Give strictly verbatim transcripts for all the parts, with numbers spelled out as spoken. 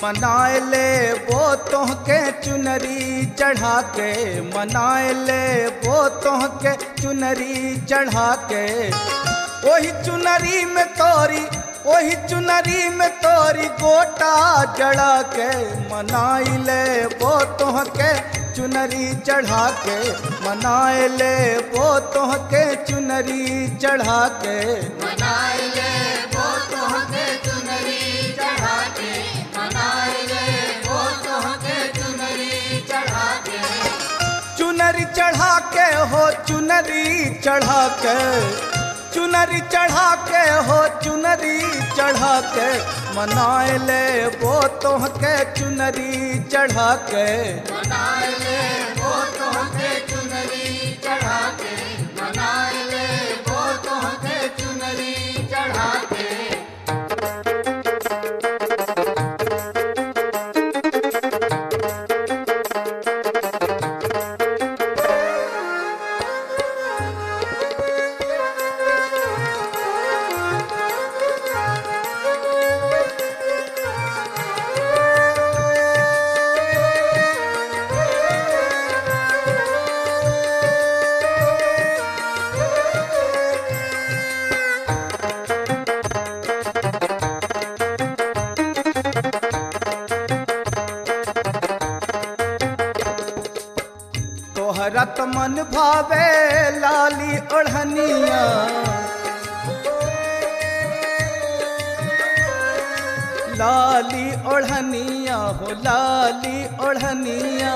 मनाए ले वो तोह के चुनरी चढ़ा के, मनाए ले वो तोह के चुनरी चढ़ा के। वही चुनरी में तोरी, वही चुनरी में तोरी गोटा जड़ा के, मनाई ले वो तोह के चुनरी चढ़ा के, मनाए ले वो तोह के चुनरी चढ़ा के। मनाए ले वो तोह के चुनरी चढ़ा के, मनाए ले वो तोह के चुनरी चढ़ा के। चुनरी चढ़ा के हो चुनरी चढ़ा के, चुनरी चढ़ा के हो चुनरी चढ़ा के, मनाए ले वो तोह के चुनरी चढ़ा के। मनाए ले वो तोह के चुनरी चढ़ा के, मनाए ले वो तोह के चुनरी चढ़ा के। तोहरत मन भावे लाली ओढ़निया, लाली ओढ़निया हो लाली ओढ़निया।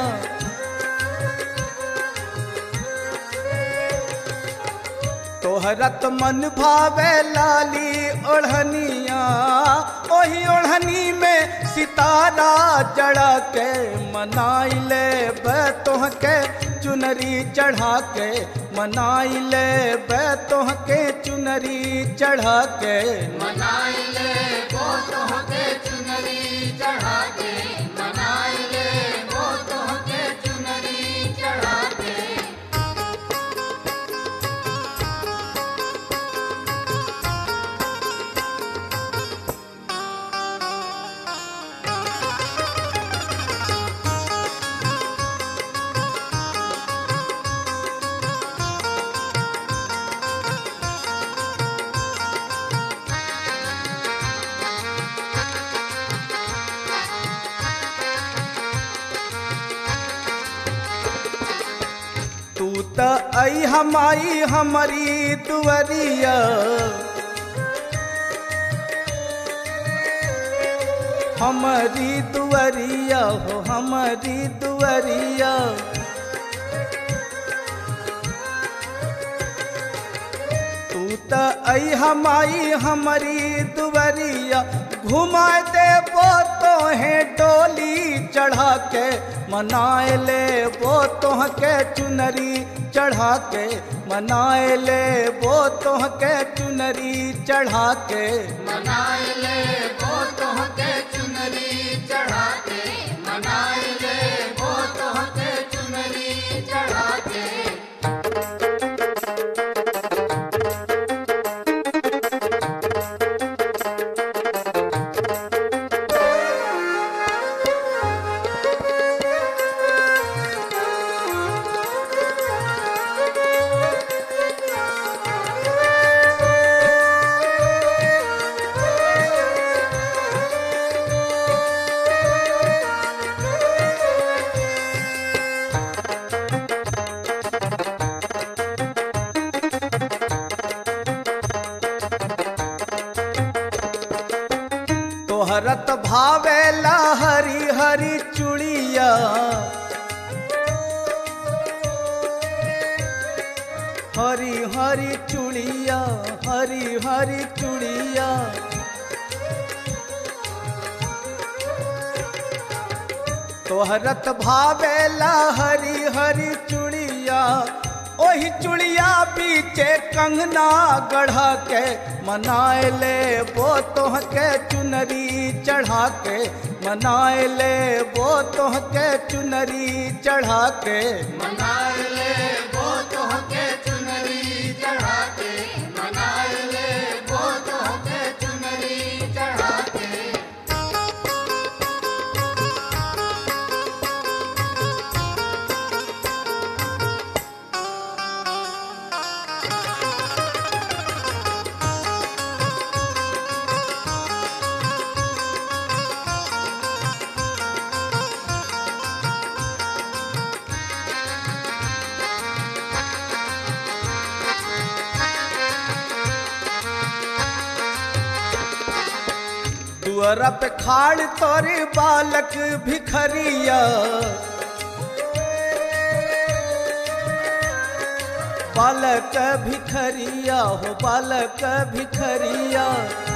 तोहरत मन भावे लाली ओढ़निया, ओही ओढ़नी में सितारा जड़ा के, मनाई ले तोह के चुनरी चढ़ा के, मनाई ले तोह के चुनरी चढ़ा के। मनाए ले वो तोह के चुनरी चढ़ा के, मनाए ले वो तोह के चुनरी चढ़ा के। तू त आई हमाई हमारी दुवरिया, हमारी दुवरिया हो हमारी दुवरिया। तू त आई हमाई हमारी दुवरिया, घुमा दे वो तोहे डोली चढ़ा के, मनाए ले वो तोह के चुनरी चढ़ा के, मनाए ले वो तोह के चुनरी चढ़ा के। मनाए ले वो तोह के चुनरी चढ़ा के, मनाए ले वो तोह के चुनरी चढ़ा के। तोहरत भावेला हरी हरी चूड़िया, हरी हरी चूड़िया हरी हरी चूड़िया। तोहरत भावेला हरी हरी चूड़िया, ओही चूड़िया पीछे कंगना गढ़ा के, मनाए ले वो तोह के चुनरी चढ़ा के, मनाए ले वो तोह के चुनरी चढ़ा के। मनाए ले वो तोह के चुनरी चढ़ा के, मनाए ले वो तोह के चुनरी चढ़ा के। दुअर पे खाड़ तोरे बालक भिखरिया, बालक भिखरिया हो बालक भिखरिया।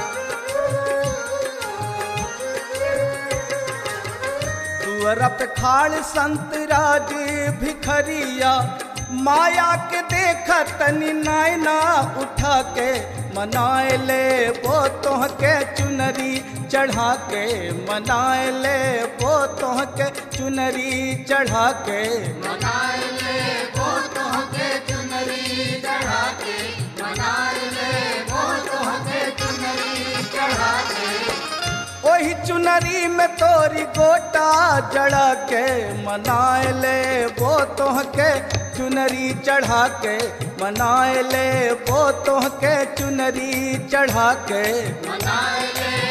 दुअर पे खाड़ संत राज भिखरिया, माया के देखा तनी नायना उठा के मनाए ले वो तोह के चुनरी चढ़ा के, मनाए ले वो तोह के चुनरी चढ़ा के, मनाए ले वो तोह के चुनरी चढ़ा के, मनाए ले वो तोह के चुनरी चढ़ा के। वही चुनरी में तोरी गोटा जड़ा के, मनाए ले वो तोह के चुनरी चढ़ा के, मनाए ले वो तोह के चुनरी चढ़ा के, मनाए ले